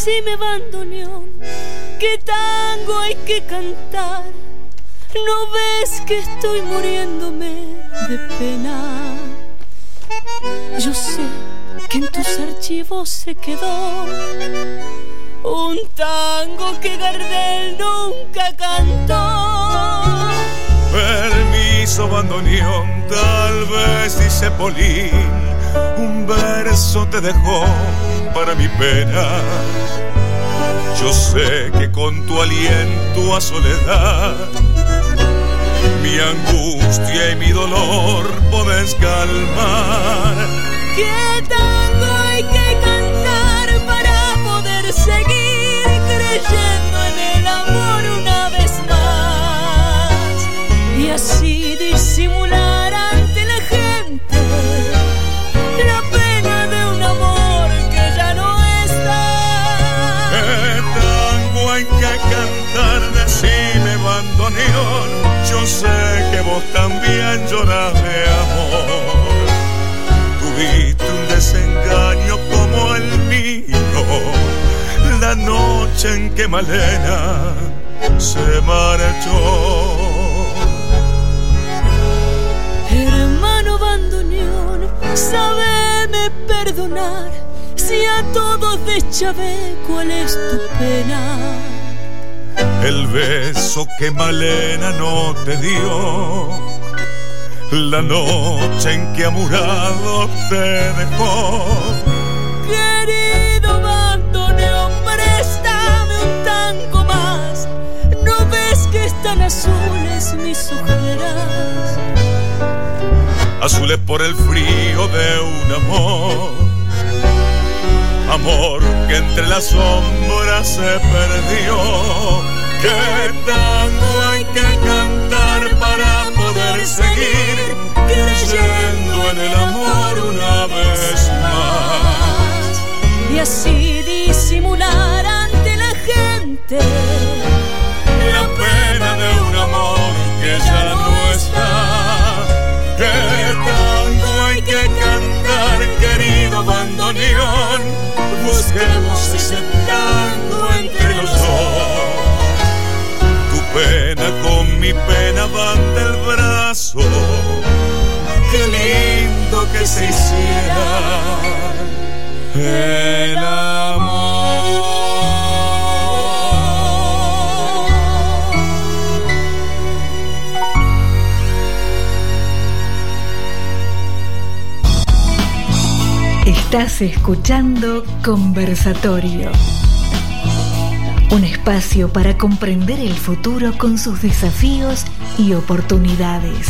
decime, bandoneón, qué tango hay que cantar. ¿No ves que estoy muriéndome de pena? Yo sé que en tus archivos se quedó un tango que Gardel nunca cantó. Permiso, bandoneón, tal vez dice Polín, un verso te dejó para mi pena. Yo sé que con tu aliento a soledad mi angustia y mi dolor podés calmar. ¿Qué tango hay que cantar para poder seguir creyendo en el amor una vez más? Y así disimular ante la gente la pena de un amor que ya no está. ¿Qué tango hay que cantar? Decime, bandoneón. Yo sé que vos también llorás de amor. Tuviste un desengaño como el mío la noche en que Malena se marchó. Hermano bandoneón, sábeme perdonar si a todos deschavé cuál es tu pena. El beso que Malena no te dio la noche en que amurado te dejó. Querido bandoneón, préstame un tango más. ¿No ves que están azules mis ojeras? Azules por el frío de un amor, amor que entre las sombras se perdió. ¿Qué tango hay que cantar para poder seguir creyendo en el amor una vez más? Y así disimular ante la gente la pena de un amor que ya no está. ¿Qué tango hay que cantar, querido bandoneón? Busquemos ese tango entre los dos. Tu pena con mi pena van del brazo. Qué lindo que se hiciera el amor. Estás escuchando Conversatorio, un espacio para comprender el futuro con sus desafíos y oportunidades.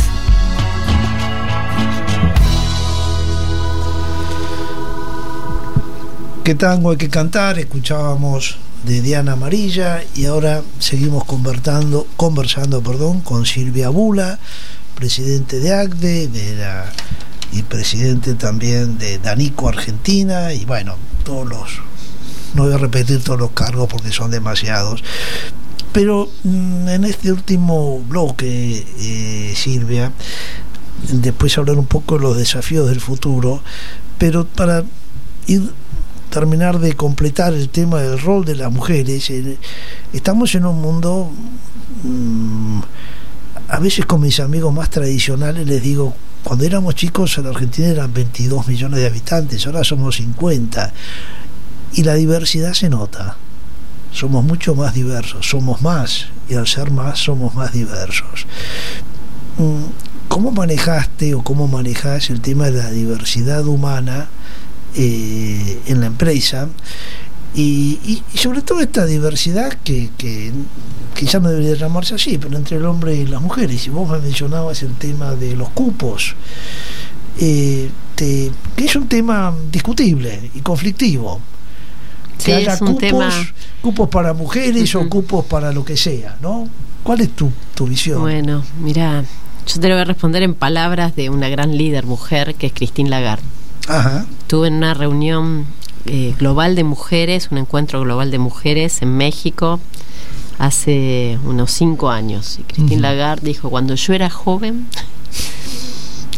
¿Qué tango hay que cantar? Escuchábamos de Diana Amarilla y ahora seguimos conversando, conversando perdón, con Silvia Bula, presidente de A C D E, de la, y presidente también de Danico Argentina, y bueno, todos los, no voy a repetir todos los cargos porque son demasiados, pero mmm, en este último bloque, eh, Silvia, después hablar un poco de los desafíos del futuro, pero para ir terminar de completar el tema del rol de las mujeres, eh, estamos en un mundo, mmm, a veces con mis amigos más tradicionales les digo, cuando éramos chicos en Argentina eran veintidós millones de habitantes, ahora somos cincuenta, y la diversidad se nota, somos mucho más diversos, somos más, y al ser más somos más diversos. ¿Cómo manejaste o cómo manejás el tema de la diversidad humana eh, en la empresa? Y, y, y sobre todo esta diversidad que, que quizás no debería llamarse así, pero entre el hombre y las mujeres. Y vos me mencionabas el tema de los cupos, eh, te, que es un tema discutible y conflictivo. Que sí, haya es un cupos, tema... cupos para mujeres uh-huh. o cupos para lo que sea, ¿no? ¿Cuál es tu, tu visión? Bueno, mira, yo te lo voy a responder en palabras de una gran líder mujer que es Christine Lagarde. Ajá. Estuve en una reunión eh, global de mujeres, un encuentro global de mujeres en México hace unos cinco años. Y Christine uh-huh. Lagarde dijo, cuando yo era joven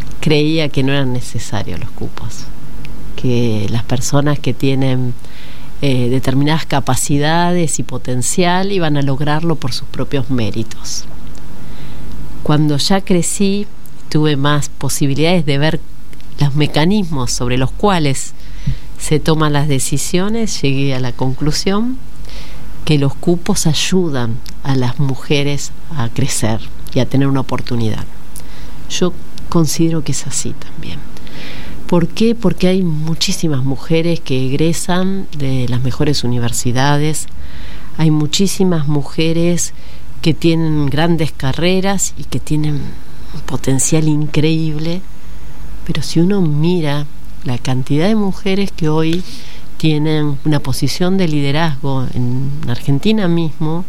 creía que no eran necesarios los cupos, que las personas que tienen eh, determinadas capacidades y potencial y van a lograrlo por sus propios méritos. Cuando ya crecí, tuve más posibilidades de ver los mecanismos sobre los cuales se toman las decisiones, llegué a la conclusión que los cupos ayudan a las mujeres a crecer y a tener una oportunidad. Yo considero que es así también. ¿Por qué? Porque hay muchísimas mujeres que egresan de las mejores universidades, hay muchísimas mujeres que tienen grandes carreras y que tienen un potencial increíble, pero si uno mira la cantidad de mujeres que hoy tienen una posición de liderazgo en Argentina mismo,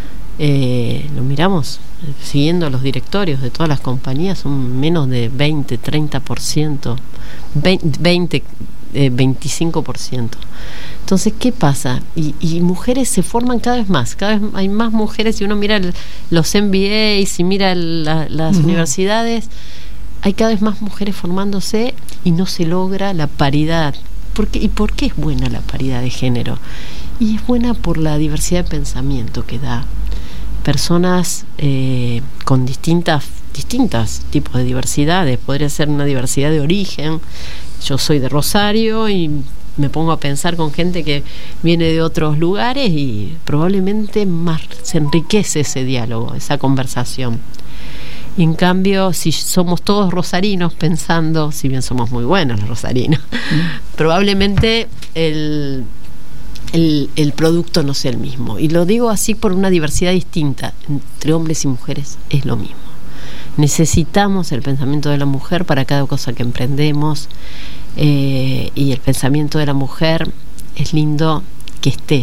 eh, lo miramos siguiendo los directorios de todas las compañías, son menos de veinte, treinta por ciento, veinte, eh, veinticinco por ciento. Entonces, ¿qué pasa? Y, y mujeres se forman cada vez más, cada vez hay más mujeres. Si uno mira el, los M B As y mira la, las uh-huh. universidades, hay cada vez más mujeres formándose y no se logra la paridad. ¿Por qué? ¿Y por qué es buena la paridad de género? Y es buena por la diversidad de pensamiento que da. Personas eh, con distintas distintos tipos de diversidades. Podría ser una diversidad de origen. Yo soy de Rosario y me pongo a pensar con gente que viene de otros lugares y probablemente más se enriquece ese diálogo, esa conversación. Y en cambio, si somos todos rosarinos pensando, si bien somos muy buenos los rosarinos, mm. probablemente el, el, el producto no sea el mismo. Y lo digo así por una diversidad distinta. Entre hombres y mujeres es lo mismo. Necesitamos el pensamiento de la mujer para cada cosa que emprendemos, eh, y el pensamiento de la mujer es lindo que esté.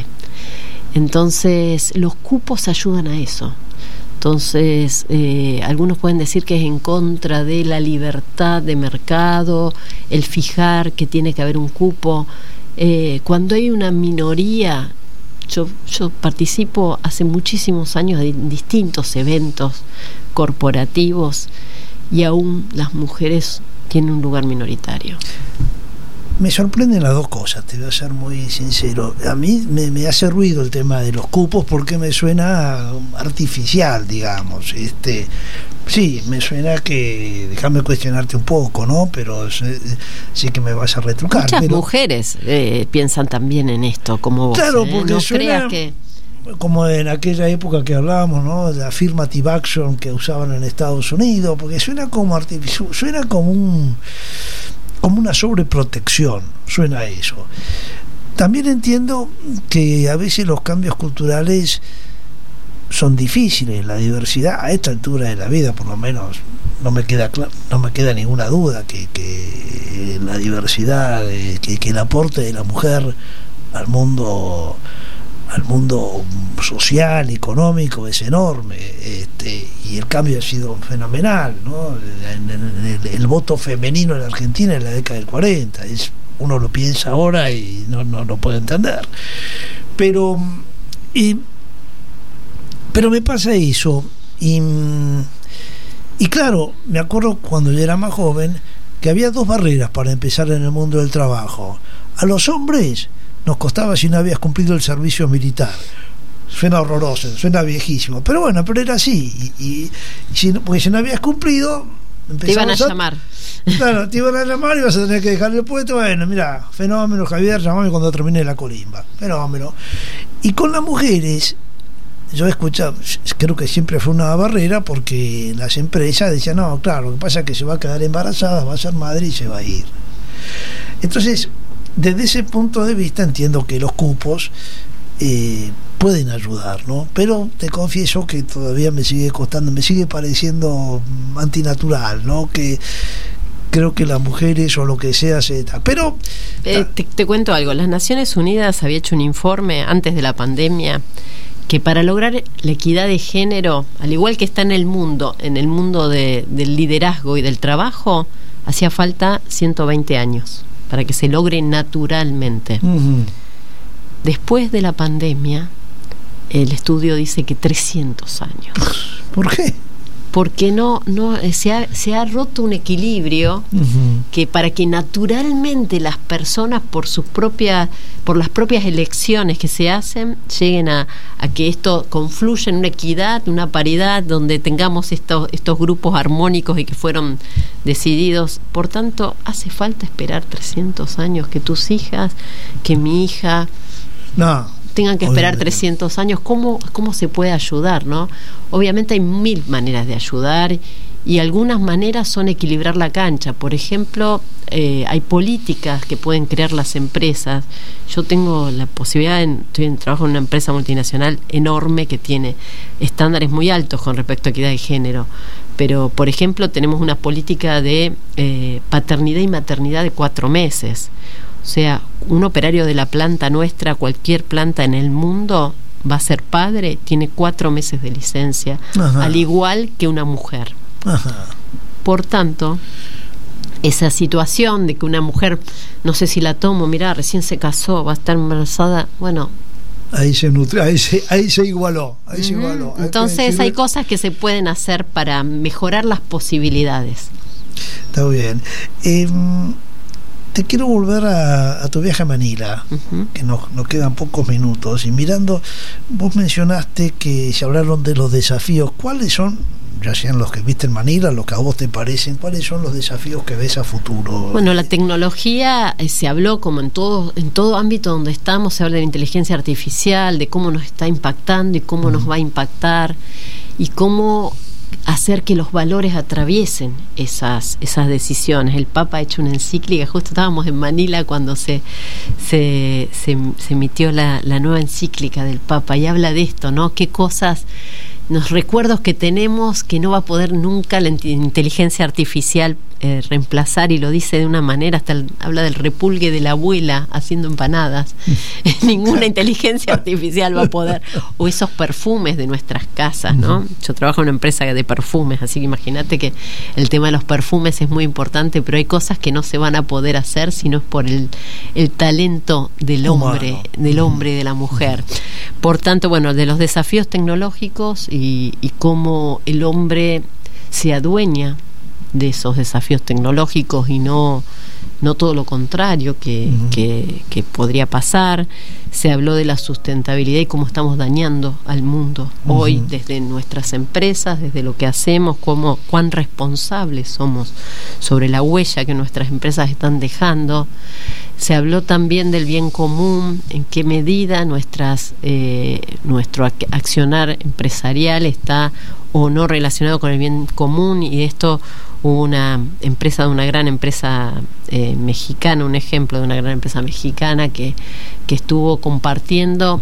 Entonces, los cupos ayudan a eso. Entonces, eh, algunos pueden decir que es en contra de la libertad de mercado, el fijar que tiene que haber un cupo. Eh, cuando hay una minoría, yo, yo participo hace muchísimos años de distintos eventos corporativos y aún las mujeres tienen un lugar minoritario. Me sorprenden las dos cosas, te voy a ser muy sincero. A mí me, me hace ruido el tema de los cupos porque me suena artificial, digamos. Este, sí, me suena que, déjame cuestionarte un poco, ¿no? Pero sé, sí que me vas a retrucar. Muchas pero, mujeres eh, piensan también en esto, como vos. Claro, ¿eh? porque no suena creas que... como en aquella época que hablábamos, ¿no? De affirmative action que usaban en Estados Unidos, porque suena como artificial, suena como un... como una sobreprotección, suena eso. También entiendo que a veces los cambios culturales son difíciles, la diversidad a esta altura de la vida, por lo menos no me queda cl- no me queda ninguna duda que, que la diversidad, que, que el aporte de la mujer al mundo al mundo social, económico es enorme, este, y el cambio ha sido fenomenal, ¿no? El, el, el voto femenino en Argentina en la década del cuarenta, es, uno lo piensa ahora y no, no lo puede entender, pero y, pero me pasa eso y, y claro, me acuerdo cuando yo era más joven que había dos barreras para empezar en el mundo del trabajo. A los hombres nos costaba si no habías cumplido el servicio militar. Suena horroroso, suena viejísimo, pero bueno, pero era así. Y, y, y si no, porque si no habías cumplido, te iban a, a llamar. Claro, te iban a llamar y vas a tener que dejar el puesto. Bueno, mira, fenómeno, Javier, llamame cuando termine la colimba. Fenómeno. Y con las mujeres, yo he escuchado, creo que siempre fue una barrera porque las empresas decían, no, claro, lo que pasa es que se va a quedar embarazada, va a ser madre y se va a ir. Entonces, desde ese punto de vista entiendo que los cupos eh, pueden ayudar, ¿no? Pero te confieso que todavía me sigue costando, me sigue pareciendo antinatural, ¿no? Que creo que las mujeres o lo que sea se está. Pero eh, te, te cuento algo. Las Naciones Unidas había hecho un informe antes de la pandemia que para lograr la equidad de género, al igual que está en el mundo, en el mundo de, del liderazgo y del trabajo, hacía falta ciento veinte años para que se logre naturalmente. Uh-huh. Después de la pandemia, el estudio dice que trescientos años. ¿Por qué? porque no, no se ha, se ha roto un equilibrio uh-huh. que para que naturalmente las personas por sus propias, por las propias elecciones que se hacen, lleguen a, a que esto confluya en una equidad, una paridad, donde tengamos estos, estos grupos armónicos y que fueron decididos. Por tanto, hace falta esperar trescientos años que tus hijas, que mi hija no tengan que esperar obviamente. trescientos años. ¿Cómo, cómo se puede ayudar, no? Obviamente hay mil maneras de ayudar y algunas maneras son equilibrar la cancha. Por ejemplo, eh, hay políticas que pueden crear las empresas. Yo tengo la posibilidad, en, estoy en trabajo en una empresa multinacional enorme que tiene estándares muy altos con respecto a equidad de género. Pero, por ejemplo, tenemos una política de eh, paternidad y maternidad de cuatro meses. O sea, un operario de la planta nuestra, cualquier planta en el mundo, va a ser padre, tiene cuatro meses de licencia, Ajá. al igual que una mujer. Ajá. Por tanto, esa situación de que una mujer, no sé si la tomo, mirá, recién se casó, va a estar embarazada, bueno... Ahí se nutre, ahí se, ahí se igualó, ahí uh-huh. se igualó. Entonces hay cosas que se pueden hacer para mejorar las posibilidades. Está bien. Eh, Te quiero volver a, a tu viaje a Manila, uh-huh. que nos, nos quedan pocos minutos. Y mirando, vos mencionaste que se hablaron de los desafíos. ¿Cuáles son, ya sean los que viste en Manila, los que a vos te parecen, cuáles son los desafíos que ves a futuro? Bueno, la tecnología, eh, se habló como en todo, en todo ámbito donde estamos, se habla de la inteligencia artificial, de cómo nos está impactando y cómo uh-huh. nos va a impactar, y cómo hacer que los valores atraviesen esas esas decisiones. El Papa ha hecho una encíclica, justo estábamos en Manila cuando se se, se, se emitió la, la nueva encíclica del Papa, y habla de esto, ¿no? Qué cosas, los recuerdos que tenemos que no va a poder nunca la inteligencia artificial eh, reemplazar, y lo dice de una manera, hasta el, habla del repulgue de la abuela haciendo empanadas. Ninguna inteligencia artificial va a poder, o esos perfumes de nuestras casas, ¿no? Yo trabajo en una empresa de perfumes, así que imagínate que el tema de los perfumes es muy importante, pero hay cosas que no se van a poder hacer si no es por el, el talento del hombre, Humano. del hombre y de la mujer. Por tanto, bueno, de los desafíos tecnológicos y, y cómo el hombre se adueña de esos desafíos tecnológicos y no no todo lo contrario que, uh-huh. que, que podría pasar. Se habló de la sustentabilidad y cómo estamos dañando al mundo uh-huh. hoy, desde nuestras empresas, desde lo que hacemos, cómo, cuán responsables somos sobre la huella que nuestras empresas están dejando. Se habló también del bien común, en qué medida nuestras eh, nuestro accionar empresarial está o no relacionado con el bien común, y esto hubo una empresa, de una gran empresa eh, mexicana, un ejemplo de una gran empresa mexicana que, que estuvo compartiendo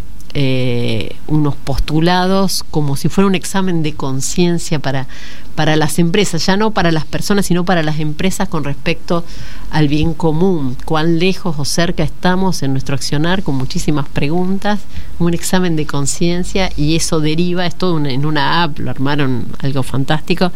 eh, unos postulados como si fuera un examen de conciencia para, para las empresas, ya no para las personas, sino para las empresas con respecto al bien común, cuán lejos o cerca estamos en nuestro accionar, con muchísimas preguntas, un examen de conciencia, y eso deriva, es todo una, en una app, lo armaron, algo fantástico.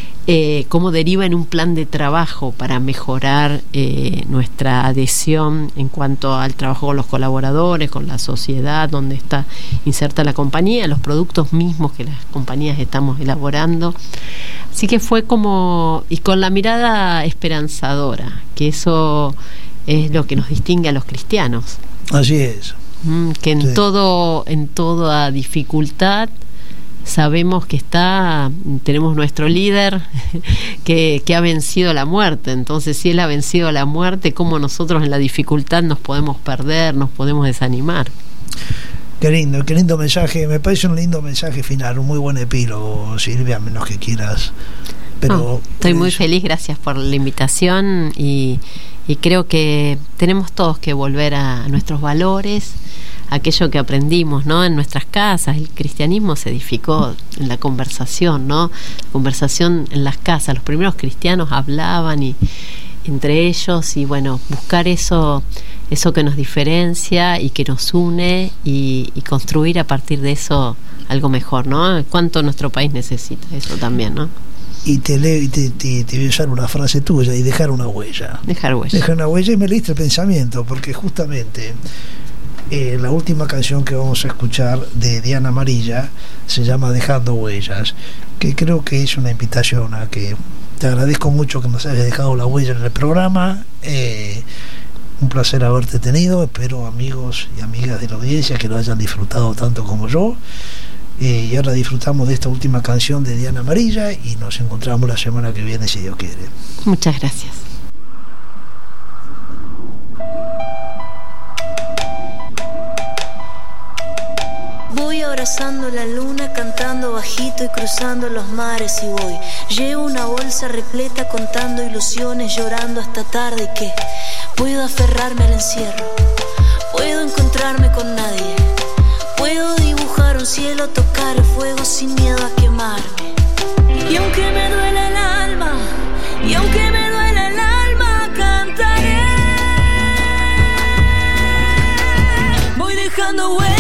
Eh, cómo deriva en un plan de trabajo para mejorar eh, nuestra adhesión en cuanto al trabajo con los colaboradores, con la sociedad donde está inserta la compañía, los productos mismos que las compañías estamos elaborando. Así que fue como, y con la mirada esperanzadora, que eso es lo que nos distingue a los cristianos. Así es. Mm, que en sí. todo, en toda dificultad sabemos que está, tenemos nuestro líder que, que ha vencido la muerte. Entonces, si él ha vencido la muerte, ¿cómo nosotros en la dificultad nos podemos perder, nos podemos desanimar? Qué lindo, qué lindo mensaje. Me parece un lindo mensaje final, un muy buen epílogo, Silvia, a menos que quieras. Pero no, estoy muy feliz, gracias por la invitación, y, y creo que tenemos todos que volver a nuestros valores, aquello que aprendimos, ¿no? En nuestras casas. El cristianismo se edificó en la conversación, ¿no? La conversación en las casas. Los primeros cristianos hablaban y entre ellos, y bueno, buscar eso, eso que nos diferencia y que nos une, y, y construir a partir de eso algo mejor, ¿no? Cuánto nuestro país necesita eso también, ¿no? Y te leo y te, te, te voy a usar una frase tuya, y dejar una huella. Dejar huella. Dejar una huella, y me leíste el pensamiento, porque justamente eh, la última canción que vamos a escuchar de Diana Amarilla se llama Dejando Huellas, que creo que es una invitación a que te agradezco mucho que nos hayas dejado la huella en el programa. Eh, un placer haberte tenido. Espero, amigos y amigas de la audiencia, que lo hayan disfrutado tanto como yo. Eh, y ahora disfrutamos de esta última canción de Diana Amarilla y nos encontramos la semana que viene, si Dios quiere. Muchas gracias. Voy abrazando la luna, cantando bajito y cruzando los mares y voy. Llevo una bolsa repleta contando ilusiones, llorando hasta tarde y que puedo aferrarme al encierro, puedo encontrarme con nadie, puedo dibujar un cielo, tocar el fuego sin miedo a quemarme. Y aunque me duele el alma, y aunque me duele el alma, cantaré. Voy dejando huellas.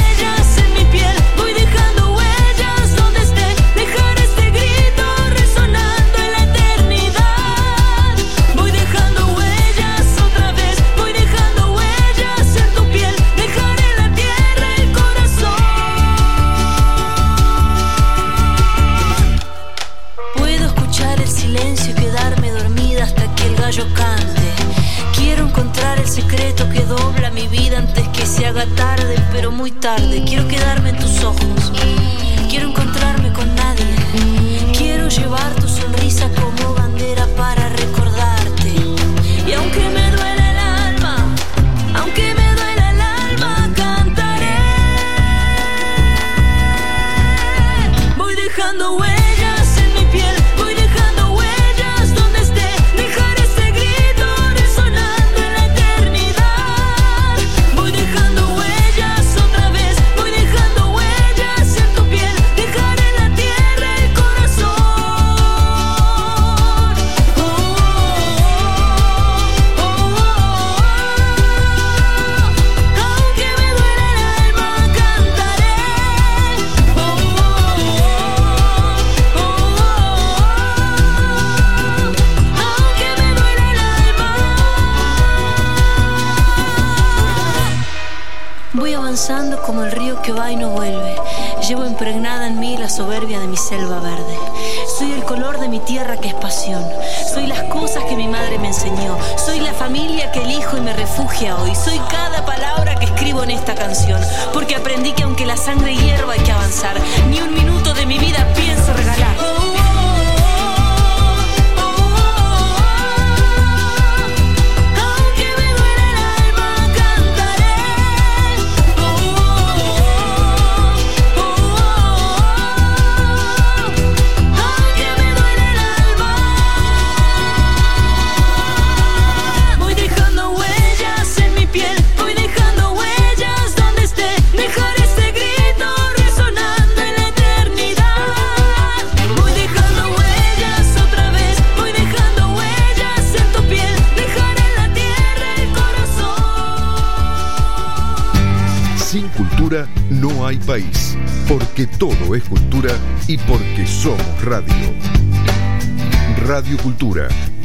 Yo cante. Quiero encontrar el secreto que dobla mi vida antes que se haga tarde, pero muy tarde. Quiero quedarme en tus ojos, quiero encontrarme con nadie, quiero llevar tu sonrisa como bandera para recordarte. Y aunque me duele el alma, aunque me duele el alma, cantaré. Voy dejando huellas en mi piel, voy dejando huellas donde esté. Como el río que va y no vuelve, llevo impregnada en mí la soberbia de mi selva verde. Soy el color de mi tierra que es pasión, soy las cosas que mi madre me enseñó, soy la familia que elijo y me refugia hoy, soy cada palabra que escribo en esta canción, porque aprendí que aunque la sangre hierva hay que avanzar, ni un minuto de mi vida pienso regalar. No hay país, porque todo es cultura y porque somos radio. Radio Cultura.